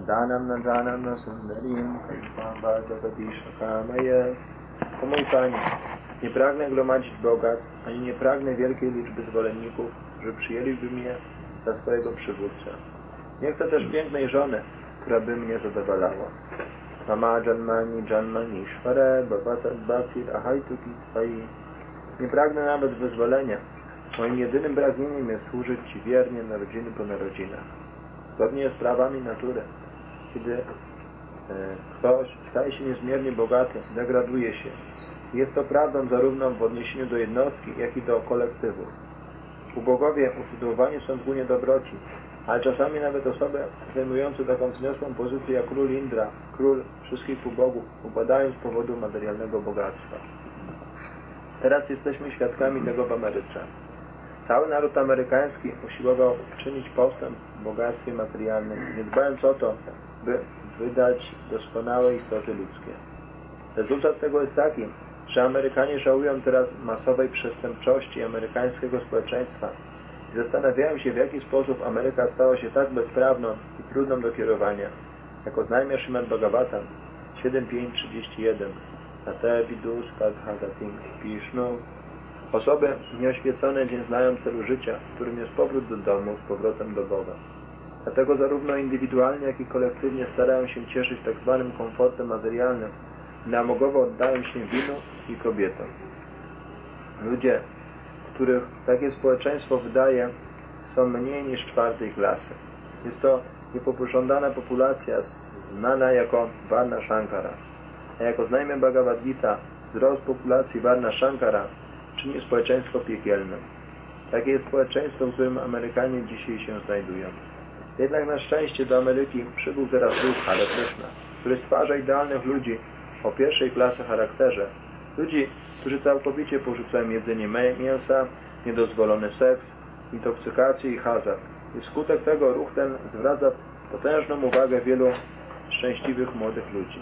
Danam nadanam na sundarim Kamaya. O mój Panie, nie pragnę gromadzić bogactw, ani nie pragnę wielkiej liczby zwolenników, że przyjęliby mnie za swojego przywódcę. Nie chcę też pięknej żony, która by mnie zadowalała. Mama janmani shvara bhavatat bhaktir ahaituki tvai. Nie pragnę nawet wyzwolenia. Moim jedynym pragnieniem jest służyć Ci wiernie narodziny po narodzinach. Zgodnie z prawami natury, kiedy ktoś staje się niezmiernie bogaty, degraduje się. Jest to prawdą zarówno w odniesieniu do jednostki, jak i do kolektywu. Ubogowie usytuowani są w gunie dobroci, ale czasami nawet osoby zajmujące taką wzniosłą pozycję jak król Indra, król wszystkich ubogów, upadają z powodu materialnego bogactwa. Teraz jesteśmy świadkami tego w Ameryce. Cały naród amerykański usiłował czynić postęp w bogactwie materialnym, nie dbając o to, by wydać doskonałe istoty ludzkie. Rezultat tego jest taki, że Amerykanie żałują teraz masowej przestępczości amerykańskiego społeczeństwa i zastanawiają się, w jaki sposób Ameryka stała się tak bezprawną i trudną do kierowania. Jak oznajmia Śrimad Bhagavatam 7.5.31 Tate vidus padhagatim Vishnu. Osoby nieoświecone nie znają celu życia, którym jest powrót do domu z powrotem do Boga. Dlatego zarówno indywidualnie, jak i kolektywnie starają się cieszyć tak zwanym komfortem materialnym i namogowo oddają się winu i kobietom. Ludzie, których takie społeczeństwo wydaje, są mniej niż czwartej klasy. Jest to niepożądana populacja znana jako Varna Shankara. A jak oznajmia Bhagavad Gita, wzrost populacji Varna Shankara czyni społeczeństwo piekielnym. Takie jest społeczeństwo, w którym Amerykanie dzisiaj się znajdują. Jednak na szczęście do Ameryki przybył teraz duch Hare Krishna, który stwarza idealnych ludzi o pierwszej klasy charakterze. Ludzi, którzy całkowicie porzucają jedzenie mięsa, niedozwolony seks, intoksykację i hazard. I wskutek tego ruch ten zwraca potężną uwagę wielu szczęśliwych młodych ludzi.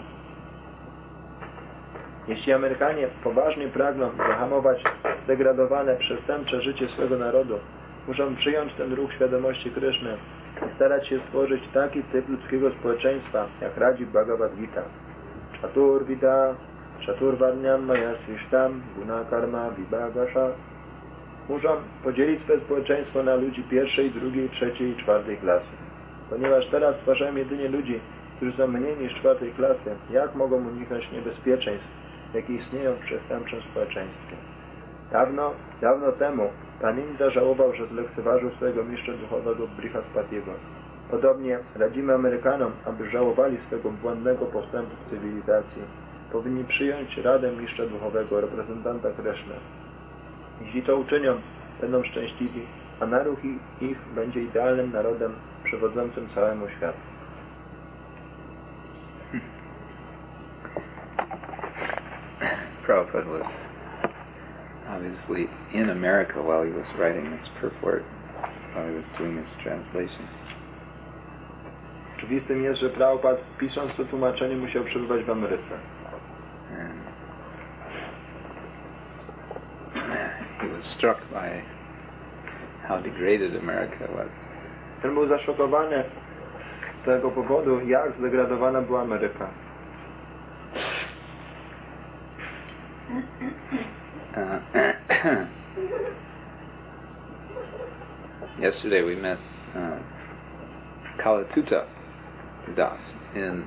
Jeśli Amerykanie poważnie pragną zahamować zdegradowane, przestępcze życie swego narodu, muszą przyjąć ten ruch świadomości Kryszny i starać się stworzyć taki typ ludzkiego społeczeństwa, jak radzi Bhagavad Gita. Chaturvida, Chaturvarnyam Maya Srishtam, Guna Karma Vibhagasha. Muszą podzielić swe społeczeństwo na ludzi pierwszej, drugiej, trzeciej i czwartej klasy. Ponieważ teraz stwarzają jedynie ludzi, którzy są mniej niż czwartej klasy, jak mogą uniknąć niebezpieczeństw, jakie istnieją w przestępczym społeczeństwie? Dawno temu Pan Indra żałował, że zlekceważył swojego mistrza duchowego Brihaspatiego. Podobnie radzimy Amerykanom, aby żałowali swego błędnego postępu w cywilizacji. Powinni przyjąć radę mistrza duchowego, reprezentanta Kryszny. Jeśli to uczynią, będą szczęśliwi, a naród ich będzie idealnym narodem przewodzącym całemu światu. Prabhupada was obviously in America while he was writing this purport, while he was doing his translation. Oczywistym jest, że Prabhupada, pisząc to tłumaczenie, musiał przebywać w Ameryce. He was struck by how degraded America was. Ten był zaszokowany z tego powodu, jak zdegradowana była Ameryka. Yesterday we met Kalatuta Das in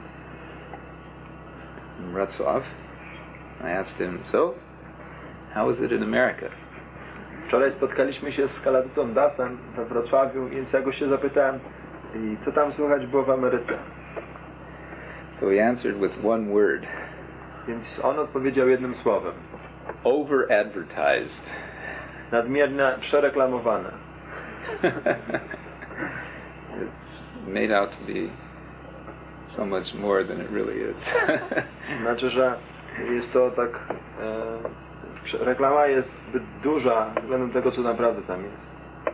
Wrocław. I asked him, so, how is it in America? Wczoraj spotkaliśmy się z Kalatutą Dasem we Wrocławiu, więc ja go się zapytałem, co tam słychać było w Ameryce. So he answered with one word. Więc on odpowiedział jednym słowem. Over-advertised. Nadmiernie przereklamowane. It's made out to be so much more than it really is. Znaczy, że jest to tak... reklama jest zbyt duża względem tego, co naprawdę tam jest.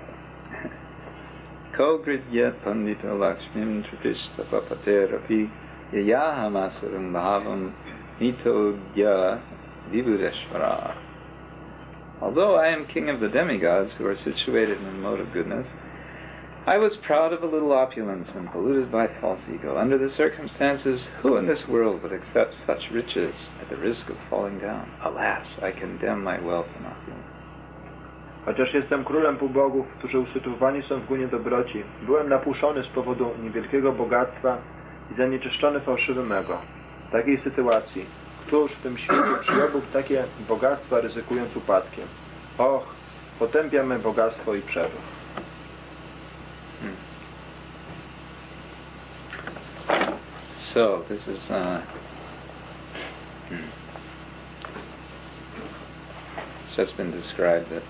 Kogridya pandita lakshmim tritishta papaterapi yayahamasaram bhavam mitodya vibhudeshvara. Although I am king of the demigods who are situated in the mode of goodness, I was proud of a little opulence and polluted by false ego. Under the circumstances, who in this world would accept such riches at the risk of falling down? Alas, I condemn my wealth and opulence. Chociaż jestem królem półbogów, którzy usytuowani są w gunie dobroci, byłem napuszony z powodu niewielkiego bogactwa i zanieczyszczony fałszywym ego. W takiej sytuacji, któż w tym świecie przyjąłby takie bogactwa, ryzykując upadkiem? Och, potępiam me bogactwo i przebyw. So, this is it's just been described that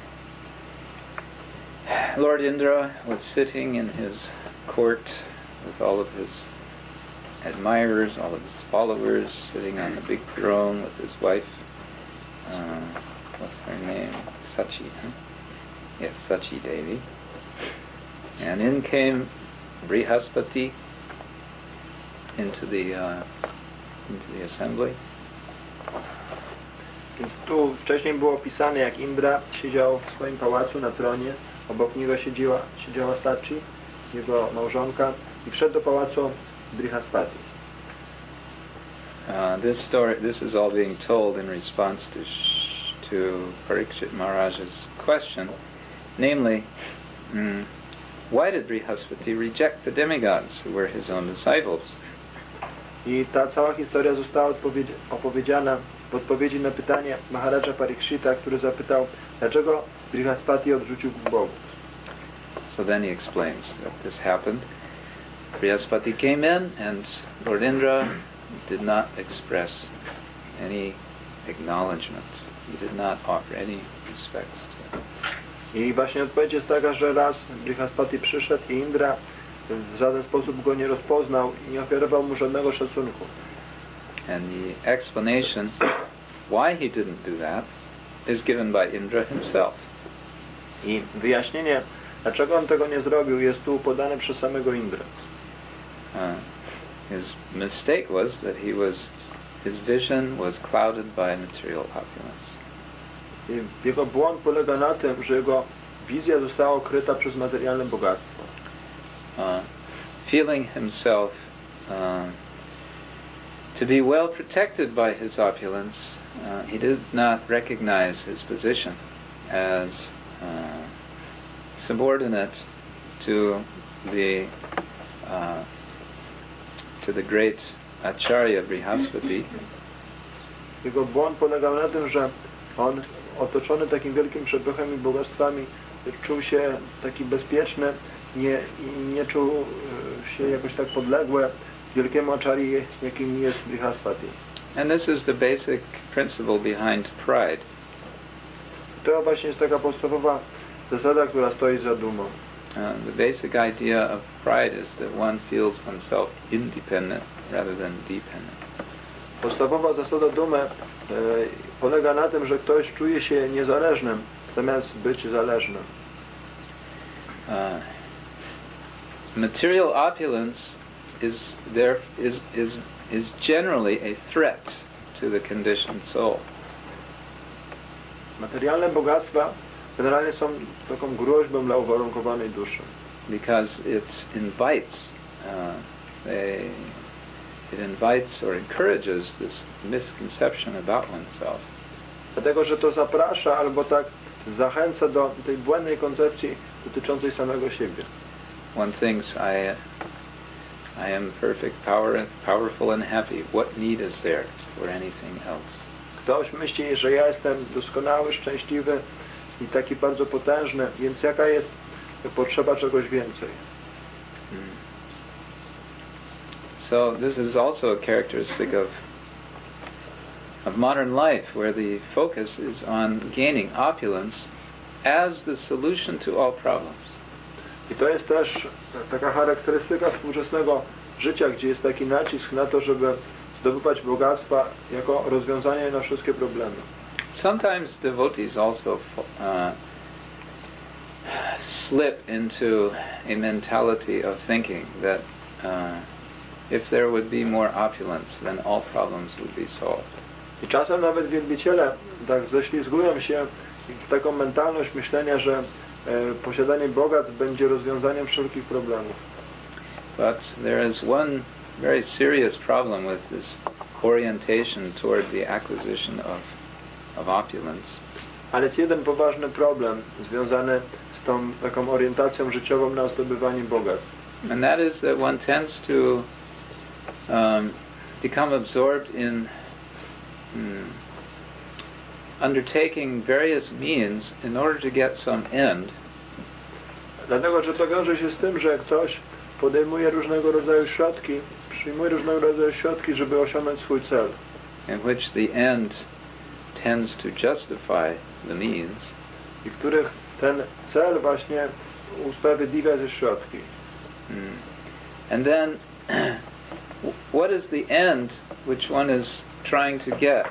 Lord Indra was sitting in his court with all of his admirers, all of his followers, sitting on the big throne with his wife, what's her name? Sachi, huh? Yes, Sachi Devi. And in came Brihaspati into the assembly. Więc tu wcześniej było opisane, jak Indra siedział w swoim pałacu na tronie, obok niego siedziała Sachi, jego małżonka, i wszedł do pałacu Brihaspati. This is all being told in response to Parikshit Maharaj's question, namely, why did Brihaspati reject the demigods who were his own disciples? I ta cała historia została opowiedziana w odpowiedzi na pytanie Maharaja Parikshita, który zapytał, dlaczego Brihaspati odrzucił bogów. So then he explains that this happened. Brihaspati came in and Lord Indra did not express any acknowledgement. He did not offer any respects to him. I właśnie odpowiedź jest taka, że raz Brihaspati przyszedł i Indra w żaden sposób go nie rozpoznał i nie ofiarował mu żadnego szacunku. And the explanation why he didn't do that is given by Indra himself. I wyjaśnienie, dlaczego on tego nie zrobił, jest tu podane przez samego Indra. His mistake was that his vision was clouded by material opulence. I jego błąd polega na tym, że jego wizja została okryta przez materialne bogactwo. Feeling himself to be well protected by his opulence, he did not recognize his position as subordinate to the great Acharya Brihaspati. Jego błąd polegał na tym, że on, otoczony takim wielkim przepychem i bogactwami, czuł się taki bezpieczny, nie czuł się jakoś tak podległy wielkiemu acharyi, jakim jest Brihaspati. And this is the basic principle behind pride. To właśnie jest taka podstawowa zasada, która stoi za dumą. The basic idea of pride is that one feels oneself independent rather than dependent. Podstawowa zasada dumy polega na tym, że ktoś czuje się niezależnym, zamiast być zależnym. Material opulence is generally a threat to the conditioned soul. Materialne bogactwa generalnie są taką groźbą dla uwarunkowanej duszy. Because it invites or encourages this misconception about oneself. Dlatego, że to zaprasza albo tak zachęca do tej błędnej koncepcji dotyczącej samego siebie. One thinks I am perfect, powerful and happy. What need is there for anything else? Ktoś myśli, że ja jestem doskonały, szczęśliwy i taki bardzo potężny, więc jaka jest potrzeba czegoś więcej? So this is also a characteristic of modern life, where the focus is on gaining opulence as the solution to all problems. I to jest też taka charakterystyka współczesnego życia, gdzie jest taki nacisk na to, żeby zdobywać bogactwa jako rozwiązanie na wszystkie problemy. Sometimes devotees also slip into a mentality of thinking that if there would be more opulence, then all problems would be solved. I czasem nawet wielbiciele tak ześlizgują się w taką mentalność myślenia, że posiadanie bogactw będzie rozwiązaniem wszelkich problemów. But there is one very serious problem with this orientation toward the acquisition of opulence. Ale jest jeden poważny problem związany z tą taką orientacją życiową na zdobywanie bogactw. And that is that one tends to become absorbed in undertaking various means in order to get some end. Dlatego, że to wiąże się z tym, że ktoś podejmuje różnego rodzaju środki, przyjmuje różnego rodzaju środki, żeby osiągnąć swój cel. In which the end tends to justify the means. I w których ten cel właśnie usprawiedliwia te środki. And then, what is the end which one is trying to get,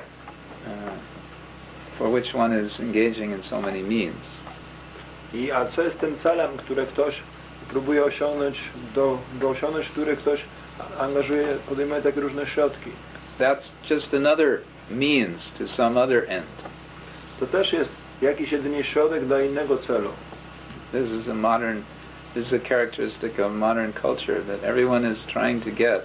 for which one is engaging in so many means? A co jest tym celem, który ktoś próbuje osiągnąć, do osiągnąć który ktoś podejmuje takie różne środki? That's just another means to some other end. To też jest jakiś jedynie środek dla innego celu. This is a characteristic of modern culture, that everyone is trying to get,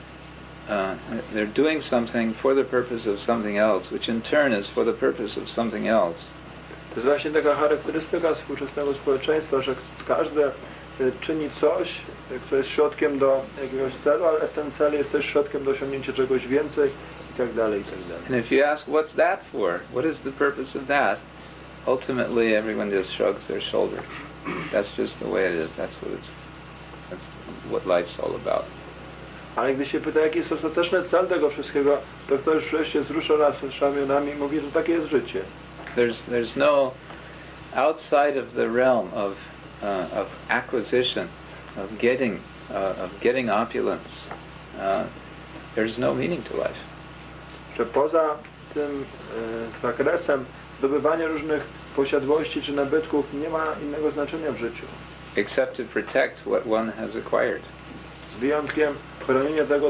they're doing something for the purpose of something else, which in turn is for the purpose of something else. To jest właśnie taka charakterystyka współczesnego społeczeństwa, że każdy czyni coś, co jest środkiem do jakiegoś celu, ale ten cel jest też środkiem do osiągnięcia czegoś więcej i tak dalej, i tak dalej. And if you ask, what's that for? What is the purpose of that? Ultimately, everyone just shrugs their shoulders. That's just the way it is. That's what life's all about. Ale gdy się pyta, jaki jest ostateczny cel tego wszystkiego, to ktoś się wzrusza ramionami i mówi, że takie jest życie. There's no outside of the realm of acquisition, of getting opulence. There's no meaning to life. Że poza tym zakresem zdobywania różnych posiadłości czy nabytków nie ma innego znaczenia w życiu. Except to protect what one has acquired. Z wyjątkiem chronienia tego,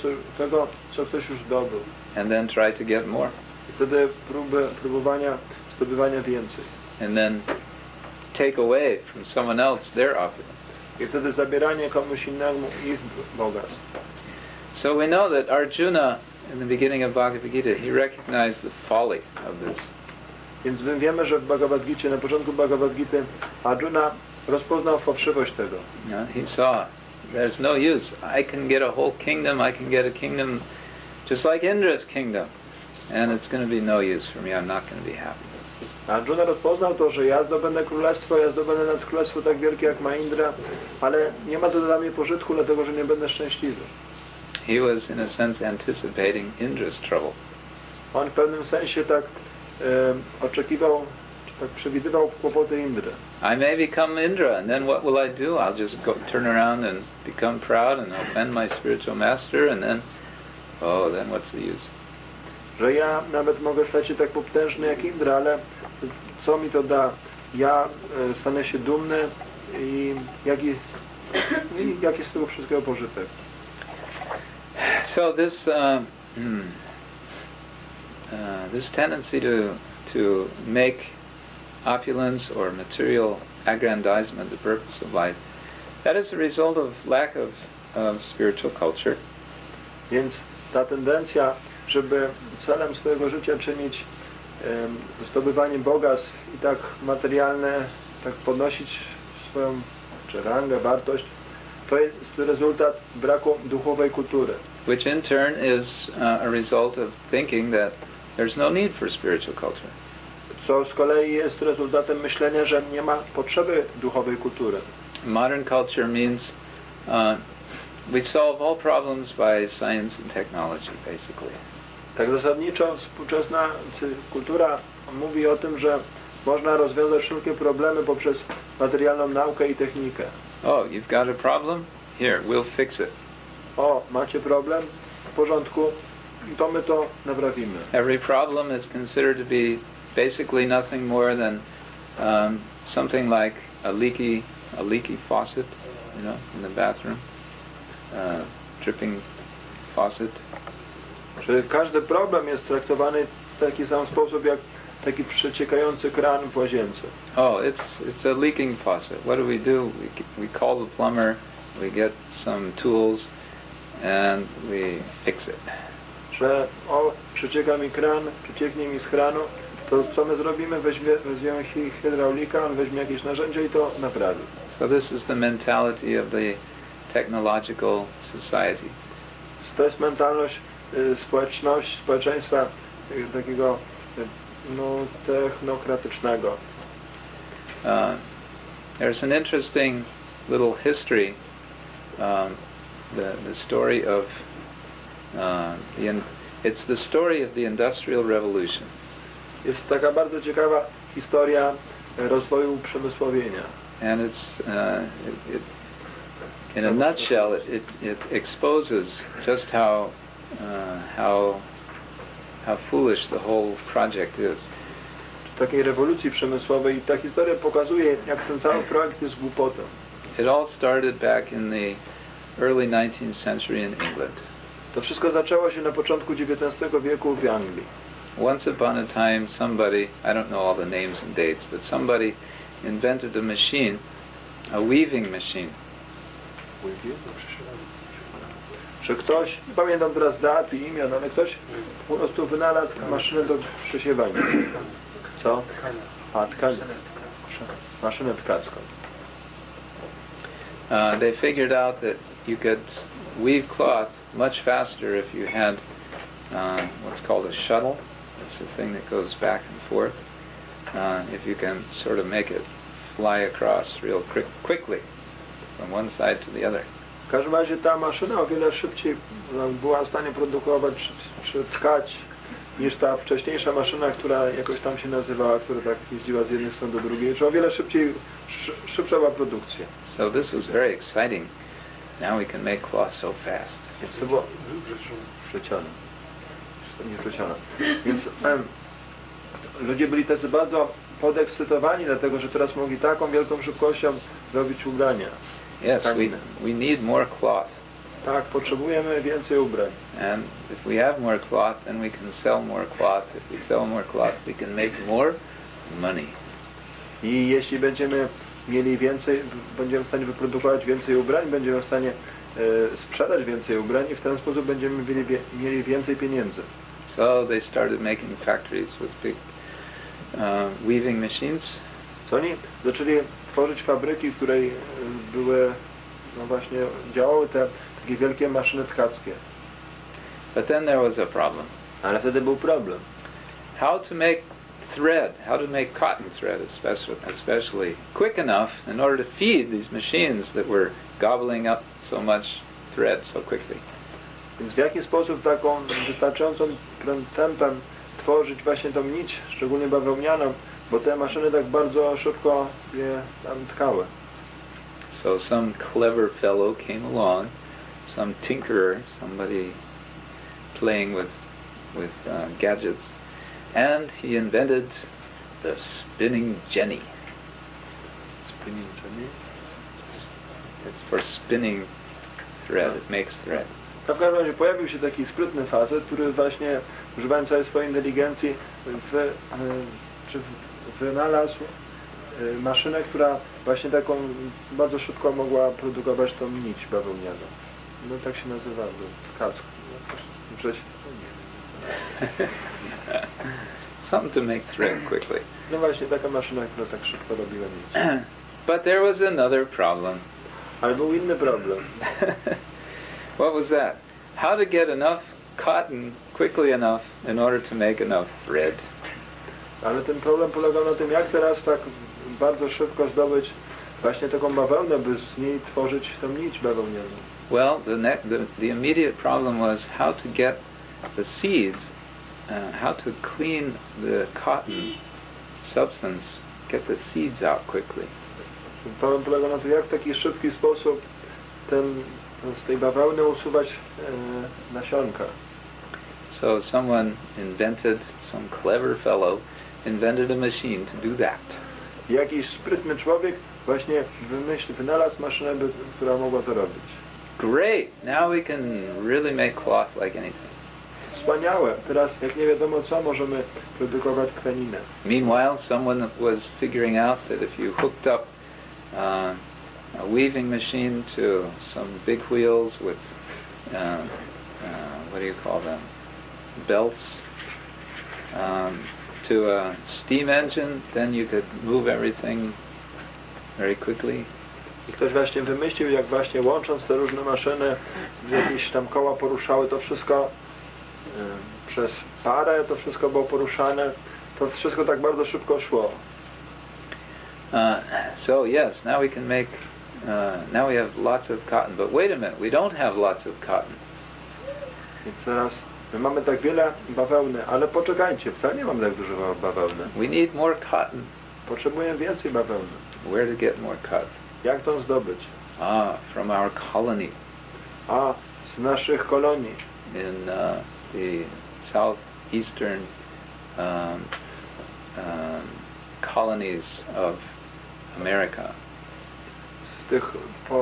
co ktoś już zdobył. And then try to get more. I wtedy próbowania zdobywania więcej. And then take away from someone else their opulence. I wtedy zabieranie komuś innemu ich bogactw. So we know that Arjuna, in the beginning of Bhagavad Gita, he recognized the folly of this. Więc my wiemy, że w Bhagavad Gicie, na początku Bhagavad Gity, Arjuna rozpoznał fałszywość tego. He saw there's no use. I can get a whole kingdom. I can get a kingdom just like Indra's kingdom, and it's going to be no use for me. I'm not going to be happy. Arjuna rozpoznał to, że ja zdobędę królestwo, ja zdobędę nawet królestwo tak wielkie jak ma Indra, ale nie ma to dla mnie pożytku, dlatego że nie będę szczęśliwy. He was in a sense anticipating Indra's trouble. On w pewnym sensie tak oczekiwał, czy tak przewidywał kłopoty Indry. I may become Indra, and then what will I do? I'll just turn around and become proud and offend my spiritual master, and then what's the use? Że ja nawet mogę stać się tak potężny jak Indra, ale co mi to da? Ja stanę się dumny i jaki jest z tego wszystkiego pożytek? So this tendency to make opulence or material aggrandizement the purpose of life, that is a result of lack of spiritual culture. Więc ta tendencja, żeby celem swojego życia czynić zdobywanie bogactw i tak materialne, tak podnosić swoją czy rangę, wartość, to jest rezultat braku duchowej kultury. Which in turn is a result of thinking that there's no need for spiritual culture. Co z kolei jest rezultatem myślenia, że nie ma potrzeby duchowej kultury. Modern culture means we solve all problems by science and technology, basically. Tak zasadniczo współczesna kultura mówi o tym, że można rozwiązać wszelkie problemy poprzez materialną naukę i technikę. Oh, you've got a problem? Here, we'll fix it. O, macie problem? W porządku, to my to naprawimy. Every problem is considered to be basically nothing more than something like a leaky faucet, in the bathroom, dripping faucet. Że każdy problem jest traktowany w taki sam sposób jak taki przeciekający kran w łazience. Oh, it's a leaking faucet. What do? We call the plumber, we get some tools, and we fix it. Że przecieka mi kran, przecieknie mi z kranu, to co my zrobimy? Weźmiemy hydraulika, on weźmie jakieś narzędzie i to naprawi. So this is the mentality of the technological society. To jest mentalność społeczeństwa takiego technokratycznego. There's an interesting little history, the story of it's the story of the Industrial Revolution. Jest taka bardzo ciekawa historia rozwoju przemysłowienia. And it's in a nutshell, it exposes just how foolish the whole project is. Takiej rewolucji przemysłowej i ta historia pokazuje, jak ten cały projekt jest głupotą. It all started back in the early 19th century in England. To wszystko zaczęło się na początku XIX wieku w Anglii. Once upon a time, somebody, I don't know all the names and dates, but somebody invented a machine, a weaving machine. Że ktoś, nie pamiętam teraz dat i imion, ale ktoś po prostu wynalazł maszynę do przesiewania. Co? Tkanie. Maszynę tkacką. They figured out that you could weave cloth much faster if you had what's called a shuttle. It's the thing that goes back and forth. If you can sort of make it fly across real quickly from one side to the other. W każdym razie ta maszyna o wiele szybciej była w stanie produkować czy tkać niż ta wcześniejsza maszyna, która jakoś tam się nazywała, która tak jeździła z jednej strony do drugiej, czy o wiele szybsza była produkcja. So this was very exciting. Now we can make cloth so fast. Więc to było przeciane. Nie przeciane. Więc ludzie byli tacy bardzo podekscytowani, dlatego że teraz mogli taką wielką szybkością robić ubrania. Yes, we need more cloth. Tak, potrzebujemy więcej ubrań. And if we have more cloth, then we can sell more cloth. If we sell more cloth, we can make more money. I jeśli będziemy mieli więcej, będziemy w stanie wyprodukować więcej ubrań, będziemy w stanie sprzedać więcej ubrań i w ten sposób będziemy mieli więcej pieniędzy. So they started making factories with big weaving machines. Co oni zaczęli tworzyć fabryki, w której były, no właśnie, działały te takie wielkie maszyny tkackie. But then there was a problem. Ale wtedy był problem. How to make thread, how to make cotton thread especially quick enough in order to feed these machines that were gobbling up so much thread so quickly. Więc w jaki sposób taką wystarczającym tempem tworzyć właśnie tą nić, szczególnie bawełnianą, bo te maszyny tak bardzo szybko je tam tkały. So some clever fellow came along, some tinkerer, somebody playing with gadgets, and he invented the spinning jenny. Spinning jenny? It's for spinning thread. It makes thread. W każdym razie pojawił się taki sprytny facet, który właśnie używając całej swojej inteligencji wynalazł maszynę, która właśnie taką bardzo szybko mogła produkować tą nić bawełnianą. No tak się nazywa, tkacką. Something to make thread quickly. No właśnie, taka maszyna, która tak szybko robiła nić. But there was another problem. Ale był inny problem. What was that? How to get enough cotton quickly enough in order to make enough thread. Ale ten problem polegał na tym, jak teraz tak bardzo szybko zdobyć właśnie taką bawełnę, by z niej tworzyć tą nić bawełnianą. Well, the immediate problem was how to get the seeds, how to clean the cotton substance, get the seeds out quickly. Problem polegał na tym, jak w taki szybki sposób z tej bawełny usuwać nasionka. So some clever fellow invented a machine to do that. Jakiś sprytny człowiek właśnie wynalazł maszynę, która mogła to robić. Great! Now we can really make cloth like anything. wspaniałe. Teraz, jak nie wiadomo co, możemy produkować tkaninę. Meanwhile, someone was figuring out that if you hooked up a weaving machine to some big wheels with, what do you call them, belts, to a steam engine, then you could move everything very quickly. I ktoś właśnie wymyślił, jak właśnie łącząc te różne maszyny, jakieś tam koła poruszały to wszystko przez parę, to wszystko było poruszane, to wszystko tak bardzo szybko szło. So yes, now we can make, now we have lots of cotton, but wait a minute, we don't have lots of cotton. Więc teraz my mamy tak wiele bawełny, ale poczekajcie, wcale nie mamy tak dużo bawełny. We need more cotton. Potrzebujemy więcej bawełny. Where to get more cotton? Jak to zdobyć? From our colony. Z naszych kolonii. In the southeastern colonies of America. Z tych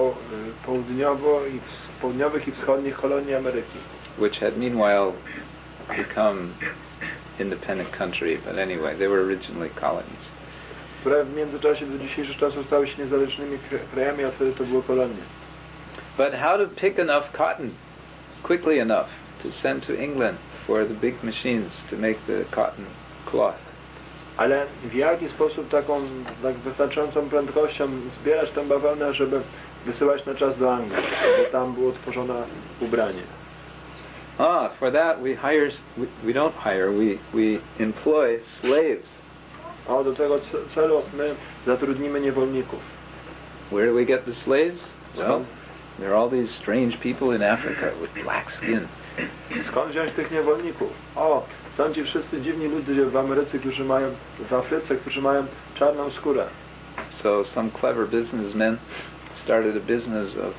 południowych i wschodnich kolonii Ameryki. Which had meanwhile become independent country, but anyway, they were originally colonies. Które w międzyczasie do dzisiejszych czasów stały się niezależnymi krajami, a wtedy to były kolonie. But how to pick enough cotton quickly enough to send to England for the big machines to make the cotton cloth? Ale w jaki sposób taką wystarczającą prędkością zbierać tę bawełnę, żeby wysyłać na czas do Anglii, żeby tam było tworzone ubranie? For that we don't hire, we employ slaves. Do tego celu my zatrudnimy niewolników. Where do we get the slaves? Well, there are all these strange people in Africa with black skin. Skąd wziąć tych niewolników? Są ci wszyscy dziwni ludzie w Ameryce, w Afryce, którzy mają czarną skórę. So some clever businessmen started a business of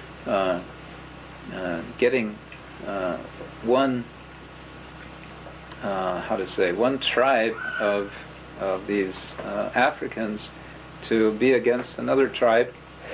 getting one tribe of these Africans to be against another tribe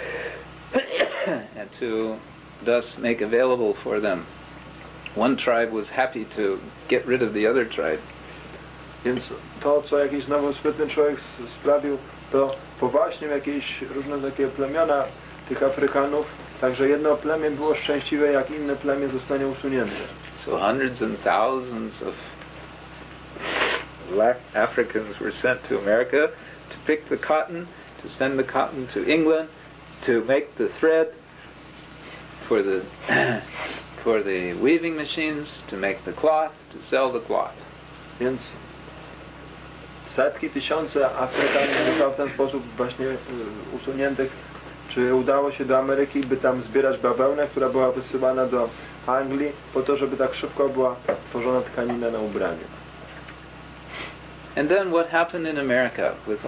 and to thus make available for them. One tribe was happy to get rid of the other tribe. Więc to, co jakiś nowy sprytny człowiek sprawił, to powaśnił jakieś różne takie plemiona tych Afrykanów, także jedno plemię było szczęśliwe, jak inne plemię zostanie usunięte. So hundreds and thousands of black Africans were sent to America to pick the cotton, to send the cotton to England, to make the thread for the weaving machines, to make the cloth, to sell the cloth. Więc setki, tysiące Afrykanów zostało w ten sposób właśnie usuniętych, czy udało się do Ameryki, by tam zbierać bawełnę, która była wysyłana do Anglii, po to, żeby tak szybko była tworzona tkanina na ubranie. And then what happened in America with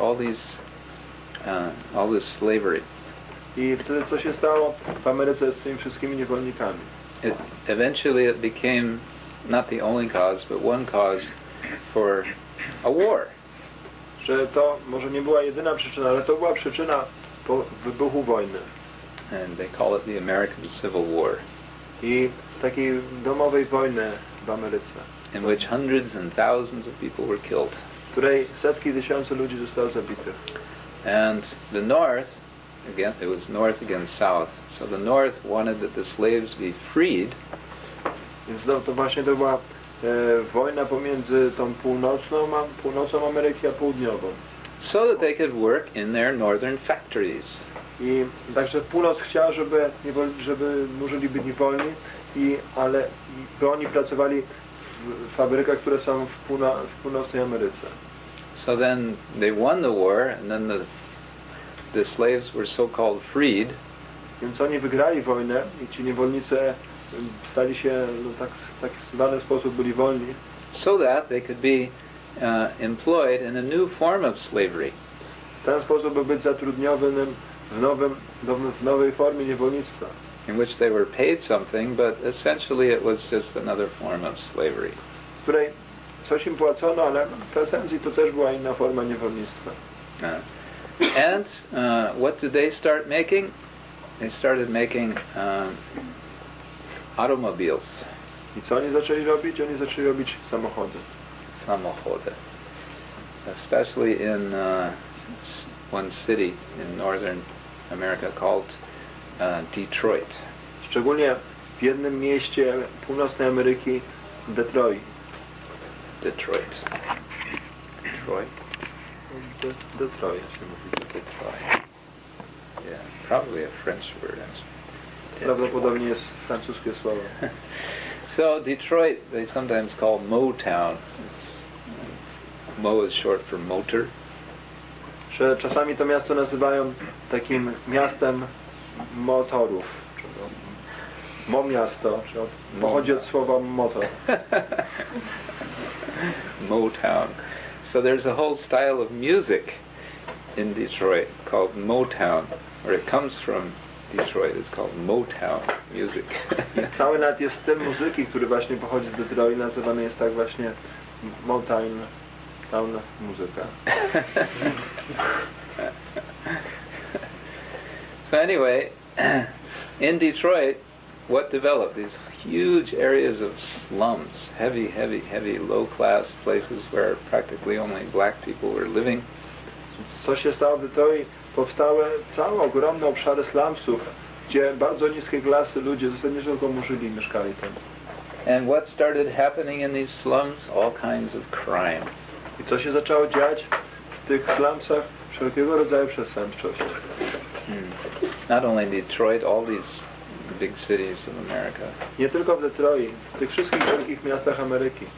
all this slavery? I wtedy co się stało w Ameryce z tymi wszystkimi niewolnikami? Eventually it became not the only cause, but one cause for a war. Że to może nie była jedyna przyczyna, ale to była przyczyna po wybuchu wojny. And they call it the American Civil War. I takiej domowej wojny w Ameryce. In which hundreds and thousands of people were killed. W której setki tysięcy ludzi zostało zabitych. And the North, again, it was North against South. So the North wanted that the slaves be freed. Więc to właśnie to była wojna pomiędzy tą północą Ameryki a południową. So that they could work in their northern factories. I także północ chciała, żeby możli być niewolni, ale by oni pracowali w fabrykach, które są w północnej Ameryce. So then they won the war, and then the slaves were so-called freed. Więc oni wygrali wojnę i ci niewolnicy stali się w taki zwany sposób byli wolni. So that they could be employed in a new form of slavery. W ten sposób by być zatrudnionym w nowej formie niewolnictwa. In which they were paid something, but essentially it was just another form of slavery. W której coś im płacono, ale w esencji to też była inna forma niewolnictwa. And what did they start making? They started making automobiles. I co oni zaczęli robić? Oni zaczęli robić samochody. Samochody. Especially in one city in northern America called Detroit. Szczególnie w jednym mieście północnej Ameryki, Detroit. Detroit. Detroit? Detroit się mówi. Detroit. Yeah, probably a French word. Prawdopodobnie jest francuskie słowo. So Detroit, they sometimes call Motown. Mo is short for motor. Że czasami to miasto nazywają takim miastem motorów. Mo miasto, pochodzi od słowa motor. Motown. So there's a whole style of music in Detroit called Motown, or it comes from Detroit. It's called Motown music. Cały nawet jest styl muzyki, który właśnie pochodzi z Detroit, nazywany jest tak właśnie Motown muzyka. So anyway, in Detroit, what developed? These huge areas of slums, heavy, low-class places where practically only black people were living. Co się stało w Detroit? Powstały całe ogromne obszary slumsów, gdzie bardzo niskie klasy ludzie zasadniczo tylko murzyli mieszkali tam. And what started happening in these slums? All kinds of crime. I co się zaczęło dziać w tych slumsach? Wszelkiego rodzaju przestępczość. Not only Detroit, all these big cities of America. Nie tylko w Detroit, w tych wszystkich wielkich miastach Ameryki.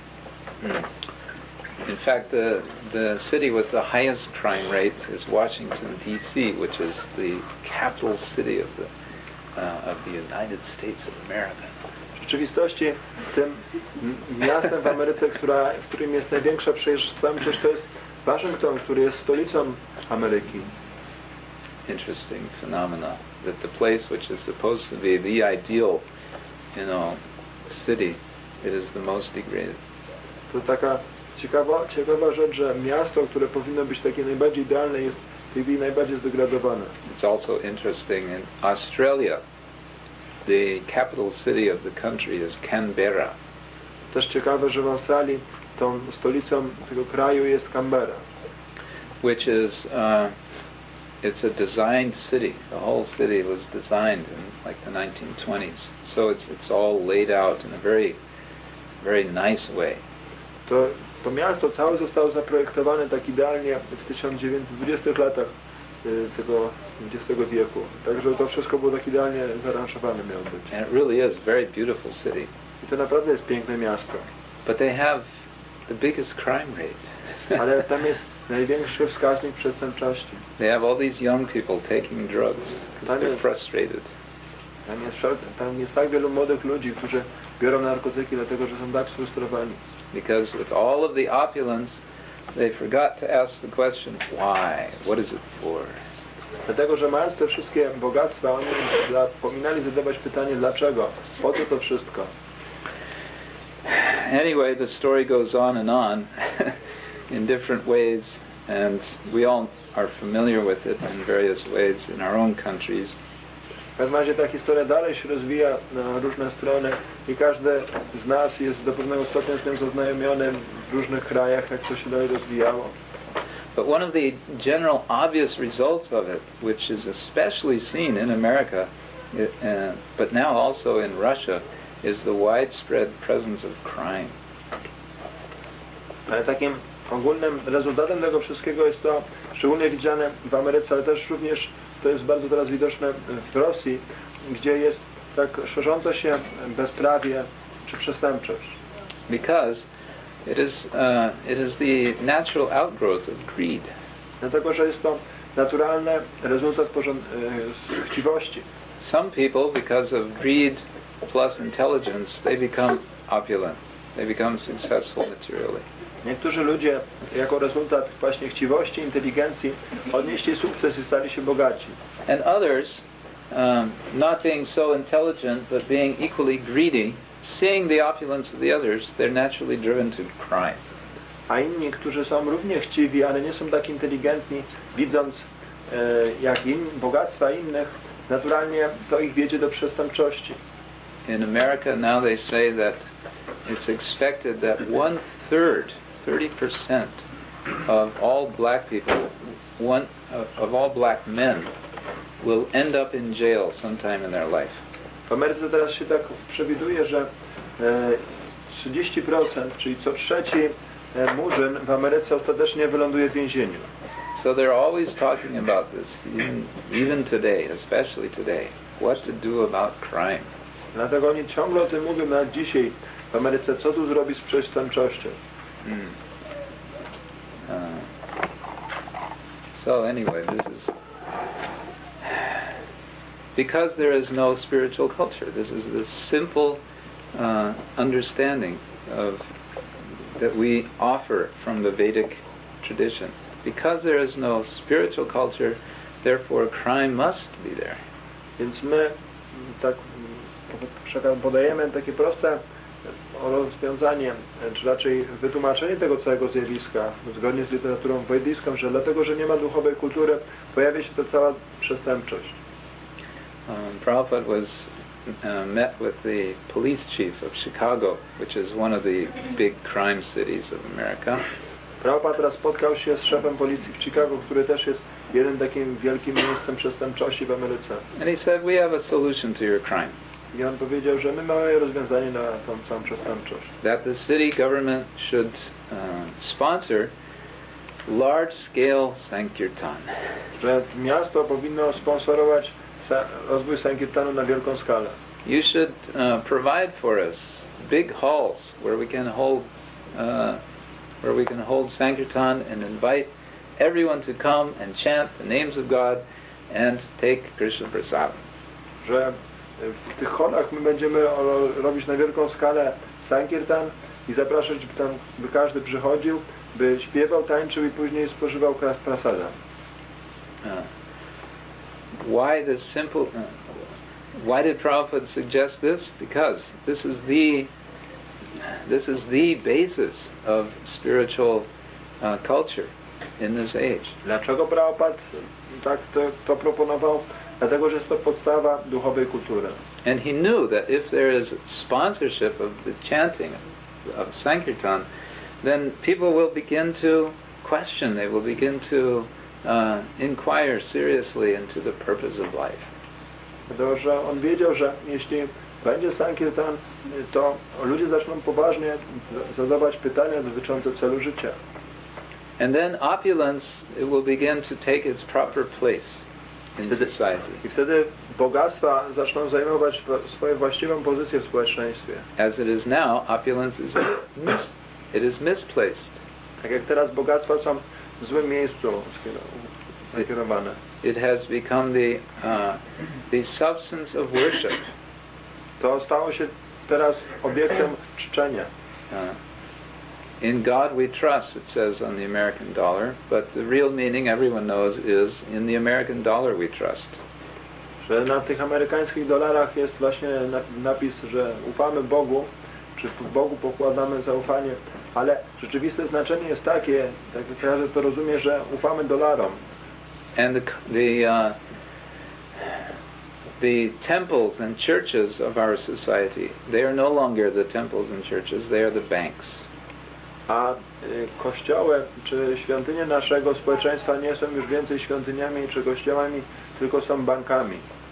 In fact, the city with the highest crime rate is Washington, D.C., which is the capital city of the United States of America. W rzeczywistości tym miastem w Ameryce, w którym jest największa przestępczość, to jest Waszyngton, który jest stolicą Ameryki. Interesting phenomena that the place which is supposed to be the ideal, city, it is the most degraded. To taka ciekawa rzecz, że miasto, które powinno być takie najbardziej idealne, jest w tej chwili najbardziej zdegradowane. It's also interesting in Australia. The capital city of the country is Canberra. Też ciekawe, że w Australii tą stolicą tego kraju jest Canberra. Which is it's a designed city. The whole city was designed in like the 1920s. So it's all laid out in a very nice way. To miasto całe zostało zaprojektowane tak idealnie w 1920 latach tego XX wieku. Także to wszystko było tak idealnie zaaranżowane miało być. And it really is a very beautiful city. I to naprawdę jest piękne miasto. But they have the biggest crime rate. Ale tam jest największy wskaźnik przestępczości. They have all these young people taking drugs because they're frustrated. Tam jest tak wielu młodych ludzi, którzy biorą narkotyki dlatego, że są tak sfrustrowani. Because with all of the opulence, they forgot to ask the question, why? What is it for? Dlatego, że mając te wszystkie bogactwa, oni zapominali zadawać pytanie, dlaczego? Po co to wszystko? Anyway, the story goes on in different ways, and we all are familiar with it in various ways in our own countries. W każdym razie ta historia dalej się rozwija na różne strony i każdy z nas jest do pewnego stopnia z tym zaznajomiony w różnych krajach, jak to się dalej rozwijało. But one of the general obvious results of it, which is especially seen in America, but now also in Russia, is the widespread presence of crime. Ale takim ogólnym rezultatem tego wszystkiego jest to, szczególnie widziane w Ameryce, ale też również to jest bardzo teraz widoczne w Rosji, gdzie jest tak szerzące się bezprawie czy przestępczość. Because it is the natural outgrowth of greed. Dlatego, że jest to naturalny rezultat chciwości. Some people, because of greed plus intelligence, they become opulent. They become successful materially. Niektórzy ludzie jako rezultat właśnie chciwości, inteligencji odnieśli sukces i stali się bogaci. And others, not being so intelligent but being equally greedy, seeing the opulence of the others, they're naturally driven to crime. A inni, którzy są równie chciwi, ale nie są tak inteligentni, widząc bogactwa innych, naturalnie to ich wiedzie do przestępczości. In America now they say that it's expected that 30% of all black people, of all black men, will end up in jail sometime in their life. W Ameryce teraz się tak przewiduje, że 30%, czyli co trzeci murzyn w Ameryce ostatecznie wyląduje w więzieniu. So they're always talking about this, even today, especially today. What to do about crime. Dlatego oni ciągle o tym mówią nawet dzisiaj w Ameryce, co tu zrobić z przestępczością. So anyway, this is because there is no spiritual culture. This is the simple understanding that we offer from the Vedic tradition. Because there is no spiritual culture, therefore crime must be there. Więc my tak podajemy takie proste rozwiązanie, czy raczej wytłumaczenie tego całego zjawiska, zgodnie z literaturą wedyjską, że dlatego, że nie ma duchowej kultury, pojawia się ta cała przestępczość. Prabhupada met with the police chief of Chicago, which is one of the big crime cities of America. Prabhupada teraz spotkał się z szefem policji w Chicago, który też jest jednym takim wielkim miejscem przestępczości w Ameryce. And he said, we have a solution to your crime. I on powiedział, że my mamy rozwiązanie na tą całą przestępczość. That the city government should sponsor large-scale Sankirtan. Że miasto powinno sponsorować rozwój Sankirtanu na wielką skalę. You should provide for us big halls where we can hold Sankirtan and invite everyone to come and chant the names of God and take Krishna Prasad. Że w tych holach my będziemy robić na wielką skalę Sankirtan i zapraszać tam, by każdy przychodził, by śpiewał, tańczył i później spożywał prasada. Why did Prabhupada suggest this? Because this is the basis of spiritual culture in this age. Dlaczego Prabhupada tak to proponował? Dlatego, że jest to podstawa duchowej kultury. And he knew that if there is sponsorship of the chanting of Sankirtan, then people will begin to question, they will begin to inquire seriously into the purpose of life. Dlatego, że on wiedział, że jeśli będzie Sankirtan, to ludzie zaczną poważnie zadawać pytania dotyczące celu życia. And then opulence will begin to take its proper place in society. I wtedy bogactwa zaczną zajmować swoją właściwą pozycję w społeczeństwie. As it is now, opulence is misplaced. Tak jak teraz bogactwa są w złym miejscu nakierowane. It has become the substance of worship. To stało się teraz obiektem czczenia. In God we trust, it says on the American dollar, but the real meaning everyone knows is in the American dollar we trust. Że na tych amerykańskich dolarach jest właśnie napis, że ufamy Bogu, czy w Bogu pokładamy zaufanie, ale rzeczywiste znaczenie jest takie, tak jak każdy to rozumie, że ufamy dolarom. And the temples and churches of our society, they are no longer the temples and churches, they are the banks. A kościoły czy świątynie naszego społeczeństwa nie są już więcej świątyniami czy kościołami, tylko są bankami.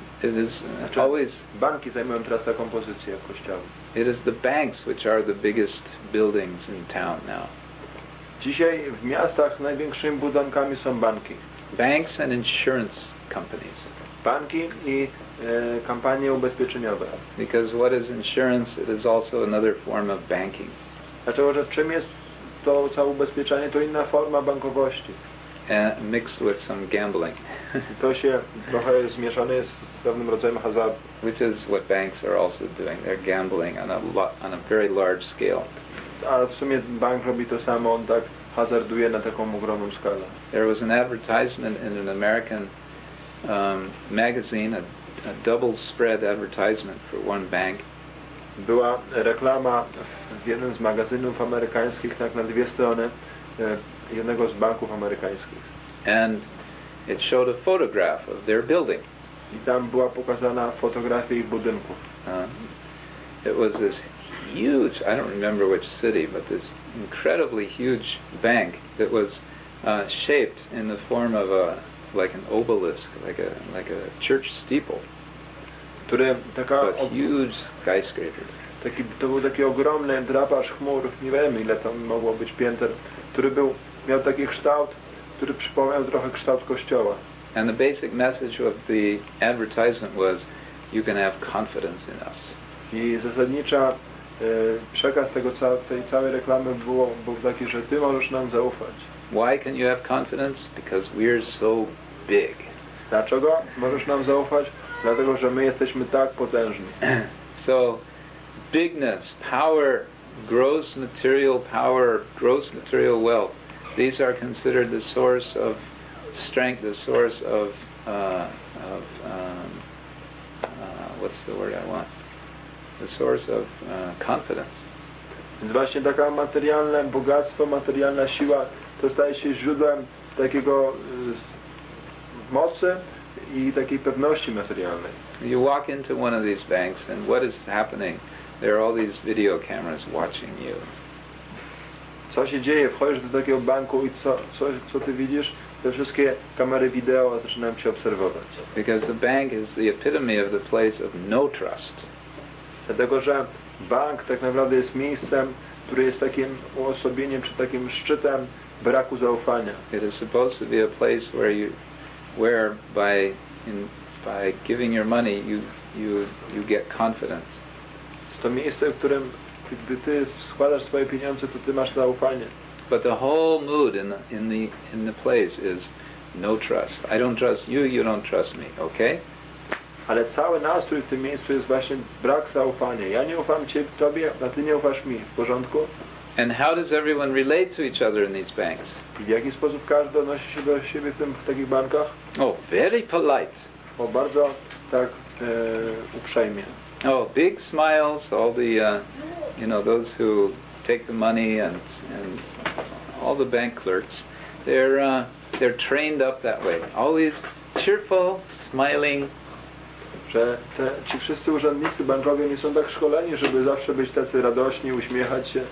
Banki zajmują teraz taką pozycję jak kościoły. It is the banks which are the biggest buildings in town now. Dzisiaj w miastach największymi budynkami są banki. Banks and insurance companies. Banki i kampanie ubezpieczeniowe. Because what is insurance? It is also another form of banking. Dlatego, że czym jest to całe ubezpieczenie, to inna forma bankowości. And mixed with some gambling. To się trochę zmieszane jest z pewnym rodzajem hazardu. Which is what banks are also doing. They're gambling on a very large scale. A w sumie bank robi to samo, on tak hazarduje na taką ogromną skalę. There was an advertisement in an American magazine, a double spread advertisement for one bank. Była reklama w jednym z magazynów amerykańskich tak na dwie strony jednego z banków amerykańskich. And it showed a photograph of their building. I tam była pokazana fotografia ich budynków. It was this huge, I don't remember which city, but this incredibly huge bank that was shaped in the form of like an obelisk, like a church steeple. Huge skyscraper. To był taki ogromny drapaż chmur, nie wiem ile to mogło być pięter, który miał taki kształt, który przypomniał trochę kształt kościoła. And the basic message of the advertisement was, you can have confidence in us. I zasadnicza przekaz tej całej reklamy był taki, że ty możesz nam zaufać. Why can you have confidence? Because we're so big. Dlaczego możesz nam zaufać? Dlatego, że my jesteśmy tak potężni. So, bigness, power, gross material power, gross material wealth, these are considered the source of strength, the source of what's the word I want? The source of confidence. Więc właśnie taka materialne bogactwo, materialna siła to staje się źródłem takiego mocy i takiej pewności materialnej. You walk into one of these banks and what is happening? There are all these video cameras watching you. Co się dzieje? Wchodzisz do takiego banku i co ty widzisz? Te wszystkie kamery wideo zaczynają cię obserwować. Because the bank is the epitome of the place of no trust. Dlatego, że bank tak naprawdę jest miejscem, które jest takim uosobieniem czy takim szczytem braku zaufania. It is supposed to be a place where by giving your money you get confidence. Jest to miejsce, w którym gdy ty składasz swoje pieniądze, to ty masz zaufanie. But the whole mood in the place is no trust. I don't trust you, you don't trust me, okay? Ale cały nastrój w tym miejscu jest właśnie brak zaufania. Ja nie ufam tobie, a ty nie ufasz mi. W porządku? And how does everyone relate to each other in these banks? I w jaki sposób każdy odnosi się do siebie w takich bankach? Oh, very polite. O, bardzo tak uprzejmie. Oh, big smiles, all the, those who take the money and all the bank clerks, they're trained up that way. Always cheerful, smiling. Że ci wszyscy urzędnicy bankowi nie są tak szkoleni, żeby zawsze być tacy radośni, uśmiechać się.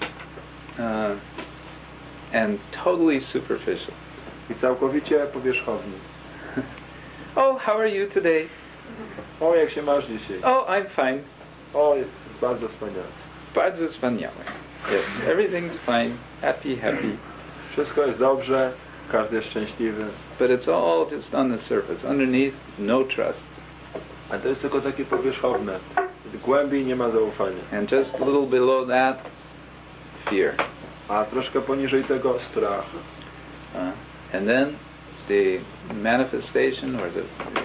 And totally superficial. I całkowicie powierzchowni. Oh, how are you today? O, jak się masz dzisiaj? Oh, I'm fine. O, bardzo wspaniale. Bardzo wspaniale. Yes, everything's fine. Happy, happy. Wszystko jest dobrze, każdy jest szczęśliwy. But it's all just on the surface. Underneath, no trust. A to jest tylko takie powierzchowne. Głębiej nie ma zaufania. And just a little below that, fear. A troszkę poniżej tego strach. And then the manifestation or the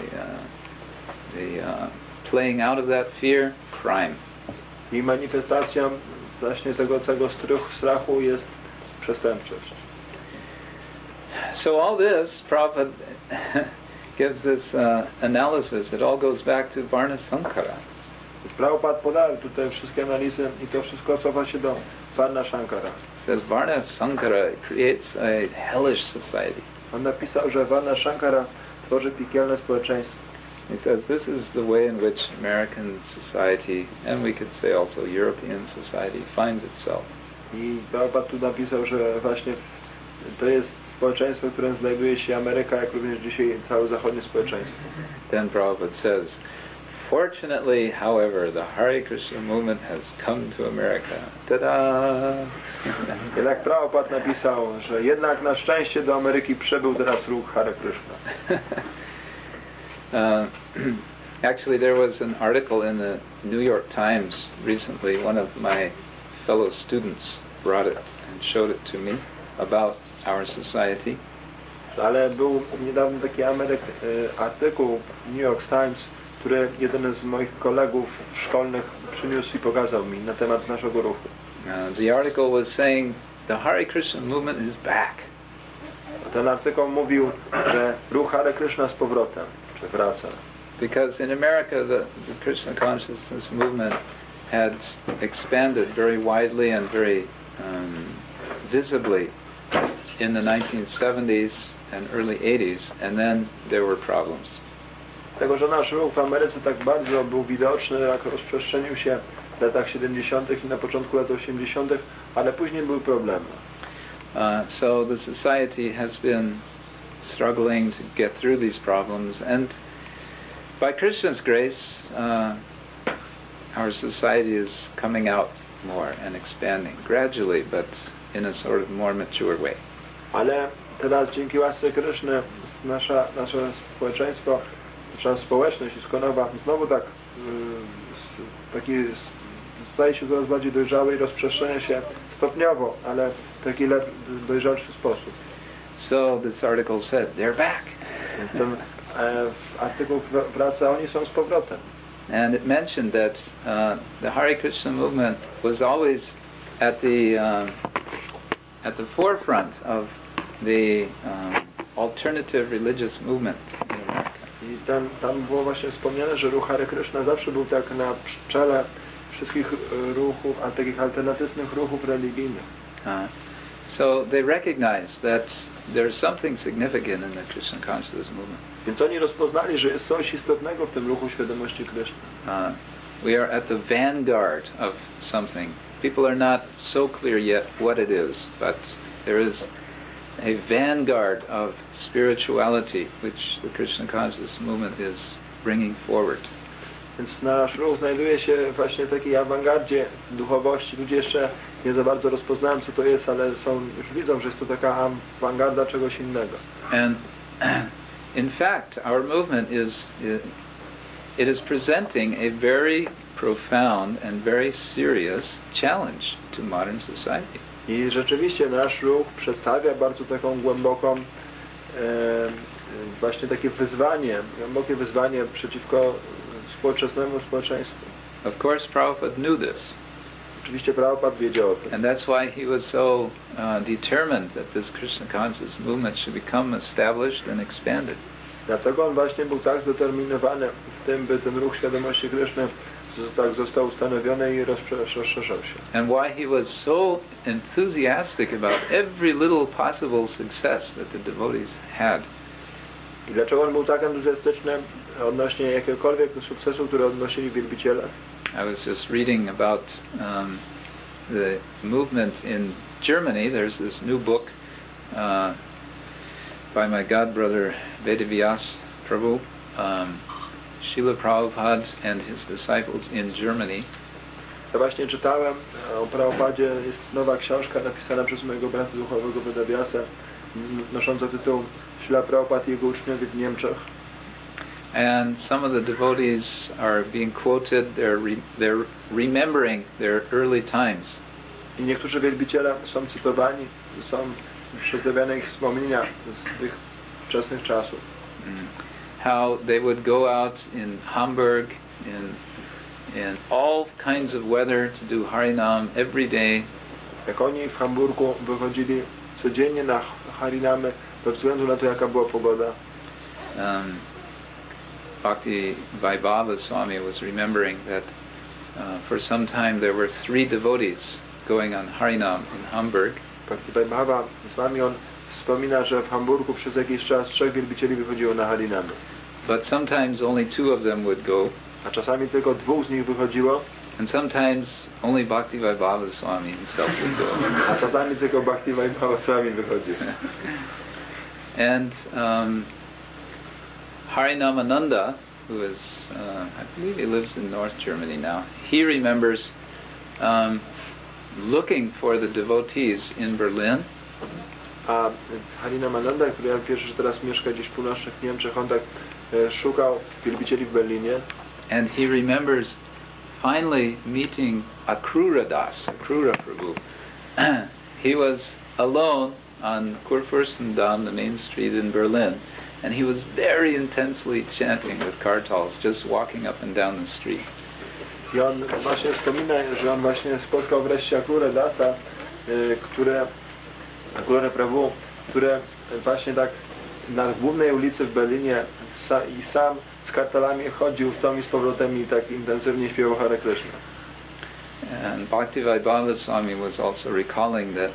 playing out of that fear, crime. I manifestacją właśnie tego całego strachu jest przestępczość. So all this, Prabhupada gives this analysis. It all goes back to Varna Sankara. Prabhupada podał tutaj wszystkie analizy i to wszystko cofa się do Varna Shankara. It says Varna Sankara creates a hellish society. On napisał, że Varna Shankara tworzy piekielne społeczeństwo. He says this is the way in which American society, and we could say also European society, finds itself. I Prabhupada tu napisał, że właśnie to jest społeczeństwo, w którym znajduje się Ameryka, jak również dzisiaj całe zachodnie społeczeństwo. Then Prabhupada says, fortunately, however, the Hare Krishna movement has come to America. Ta-da! Jednak Prabhupada napisał, że jednak na szczęście do Ameryki przybył teraz ruch Hare Krishna. Actually, there was an article in the New York Times recently. One of my fellow students brought it and showed it to me about our society. Ale był niedawno taki artykuł w New York Times, który jeden z moich kolegów szkolnych przyniósł i pokazał mi na temat naszego ruchu. The article was saying the Hare Krishna movement is back. Ten artykuł mówił, że ruch Hare Krishna z powrotem, czy wraca. Because in America the Krishna consciousness movement had expanded very widely and very visibly in the 1970s and early 80s, and then there were problems. Dlatego, że nasz ruch w Ameryce tak bardzo był widoczny, jak rozprzestrzenił się w w latach 70. i na początku lat 80., ale później były problemy. So the society has been struggling to get through these problems, and by Krishna's grace, our society is coming out more and expanding gradually, but in a sort of more mature way. Ale teraz dzięki łasce Kryszny nasze społeczeństwo, nasza społeczność iskonowa znowu tak staje się coraz bardziej dojrzały i rozprzestrzenia się stopniowo, ale w taki dojrzalszy sposób. So this article said, they're back. Więc ten artykuł wraca, oni są z powrotem. And it mentioned that the Hare Krishna movement was always at the forefront of the alternative religious movement in America. I tam było właśnie wspomniane, że ruch Hare Krishna zawsze był tak na czele wszystkich ruchów, takich alternatywnych ruchów religijnych. So they recognized that there's something significant in the Krishna consciousness movement. Więc oni rozpoznali, że jest coś istotnego w tym ruchu świadomości Kryszny. We are at the vanguard of something. People are not so clear yet what it is, but there is a vanguard of spirituality which the Krishna consciousness movement is bringing forward. Więc nasz ruch znajduje się właśnie w takiej awangardzie duchowości. Ludzie jeszcze nie za bardzo rozpoznają, co to jest, ale już widzą, że jest to taka awangarda czegoś innego. And in fact, our movement is presenting a very profound and very serious challenge to modern society. I rzeczywiście nasz ruch przedstawia bardzo taką głęboką właśnie takie głębokie wyzwanie przeciwko współczesnemu społeczeństwu. Of course, Prabhupada knew this. Oczywiście Prabhupada wiedział o tym. And that's why he was so determined that this Krishna conscious movement should become established and expanded. Dlatego on właśnie był tak zdeterminowany w tym, by ten ruch świadomości Kryszny tak został ustanowiony i rozszerzał się. And why he was so enthusiastic about every little possible success that the devotees had. I dlaczego on był tak entuzjastyczny odnośnie jakiegokolwiek sukcesu, który odnosili wielbiciele? I was just reading about the movement in Germany. There's this new book by my godbrother Vedavyas Prabhu, Srila Prabhupada and his disciples in Germany. Ja właśnie czytałem o Prabhupadzie, jest nowa książka napisana przez mojego brata duchowego Vedavyasa, nosząca tytuł Srila Prabhupada i jego uczniowie w Niemczech. And some of the devotees are being quoted, they're remembering their early times. I niektórzy wielbiciele są cytowani, są przedstawiane ich wspomnienia z tych wczesnych czasów. How they would go out in Hamburg in all kinds of weather to do Harinam every day. Jak oni w Hamburgu wychodzili codziennie na Harinamy bez względu na to, jaka była pogoda. Bhakti Vaibhava Swami was remembering that for some time there were 3 devotees going on Harinam in Hamburg. Bhakti Vaibhava Swami on wspomina, że w Hamburgu przez jakiś czas 3 wielbicieli wychodziło na Harinamy. But sometimes only 2 of them would go. A czasami tylko 2 z nich wychodziło. And sometimes only Bhakti Vaibhava Swami himself would go. A czasami tylko Bhakti Vaibhava Swami wychodził. And Harinamananda, who is, I believe he lives in North Germany now, he remembers looking for the devotees in Berlin. A Harinamananda, który ja wierzę, że teraz mieszka gdzieś w północnych Niemczech, on tak szukał wielbicieli w Berlinie. And he remembers finally meeting Akrura Das, Akrura Prabhu. He was alone on Kurfürstendamm, the main street in Berlin, and he was very intensely chanting with kartals, just walking up and down the street. I on właśnie wspomina, że on właśnie spotkał wreszcie Akrura Dasa, Akrura Prabhu, które właśnie tak na głównej ulicy w Berlinie i sam z kartalami chodził w tom i z powrotem i tak intensywnie śpiewał Hare Krishna. And Bhakti Vaibhava Swami was also recalling that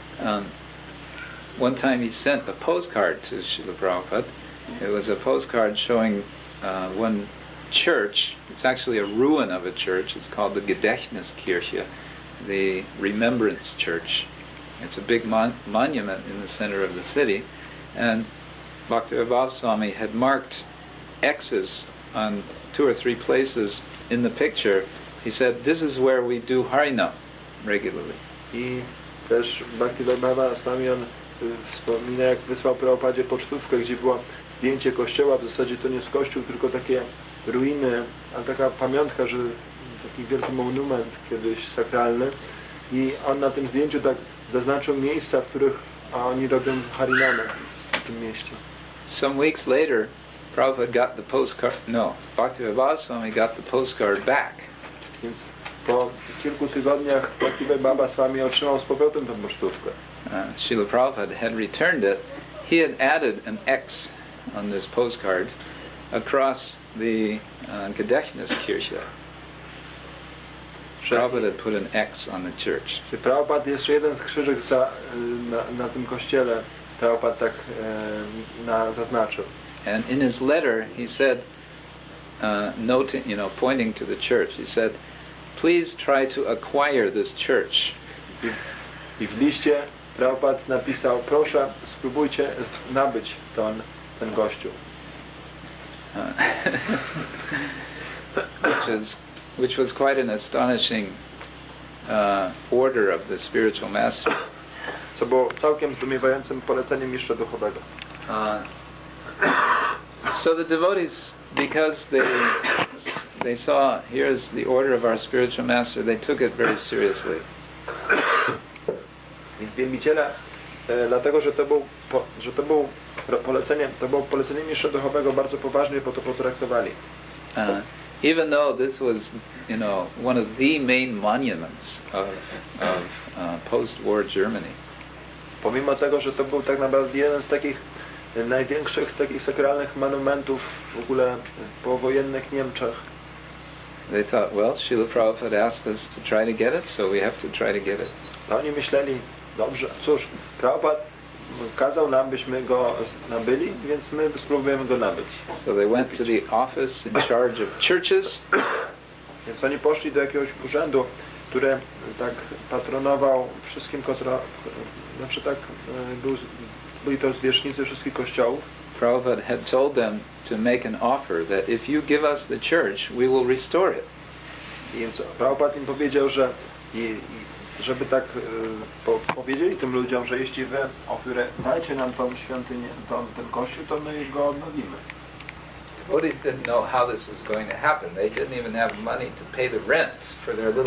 one time he sent a postcard to Srila Prabhupada. It was a postcard showing one church. It's actually a ruin of a church. It's called the Gedächtniskirche, the Remembrance Church. It's a big monument in the center of the city, and Bhaktivedanta Swami had marked X's on 2 or 3 places in the picture. He said, "This is where we do Harinam regularly." I też Bhaktivedanta Swami on wspomina, jak wysłał Prabhupadzie pocztówkę, gdzie było zdjęcie kościoła. W zasadzie to nie jest kościół, tylko takie ruiny, ale taka pamiątka, że taki wielki monument kiedyś sakralny. I on na tym zdjęciu tak zaznaczył miejsca, w których oni robią Harinamę w tym mieście. Some weeks later, Prabhupada got the postcard. No, Bhaktivedanta Swami got the postcard back. Więc po kilku tygodniach Bhaktivedanta Swami otrzymał z powrotem tę pocztówkę. Srila Prabhupada had returned it. He had added an X on this postcard across the Gedächtniskirche. Prabhupada had put an X on the church. Prabhupada jeszcze jeden skrzyżyk na tym kościele Prabhupada tak zaznaczył. And in his letter he said, pointing to the church, he said, "Please try to acquire this church." I w liście Prabhupada napisał, proszę, spróbujcie nabyć ten kościół. Which was quite an astonishing order of the spiritual master. Co było całkiem zdumiewającym poleceniem mistrza duchowego. So the devotees, because they saw here's the order of our spiritual master, they took it very seriously. Więc wielbiciele, dlatego że to było polecenie mistrza duchowego, bardzo poważnie po to potraktowali. Even though this was, one of the main monuments of post-war Germany. Pomimo tego, że to był tak naprawdę jeden z takich największych takich sakralnych monumentów w ogóle w powojennych Niemczech. They thought, well, Srila Prabhupada asked us to try to get it, so we have to try to get it. To oni myśleli, dobrze, cóż, Prabhupada kazał nam, byśmy go nabyli, więc my spróbujemy go nabyć. So they went to the office in charge of churches. Więc oni poszli do jakiegoś urzędu, który tak patronował wszystkim, byli to zwierzchnicy wszystkich kościołów. Prabhupada had told them to make an offer that if you give us the church, we will restore it. Więc Prabhupada im powiedział, że żeby tak powiedzieli tym ludziom, że jeśli wy dajcie nam tą świątynię, ten kościół, to my go odnowimy. Devotees didn't know how this was going to happen. They didn't even have money to pay the rent for their little